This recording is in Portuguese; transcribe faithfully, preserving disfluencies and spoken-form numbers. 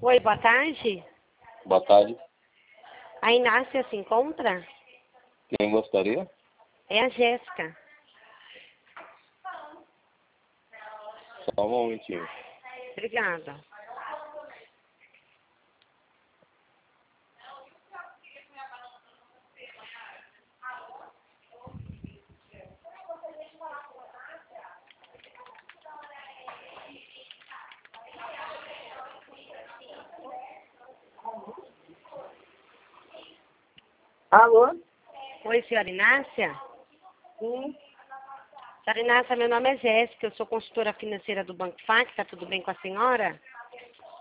Oi, boa tarde. Boa tarde. A Inácia se encontra? Quem gostaria? É a Jéssica. Só um momentinho. Obrigada. Alô? Oi, senhora Inácia? Sim. Senhora Inácia, meu nome é Jéssica, eu sou consultora financeira do Banco F A C, tá tudo bem com a senhora?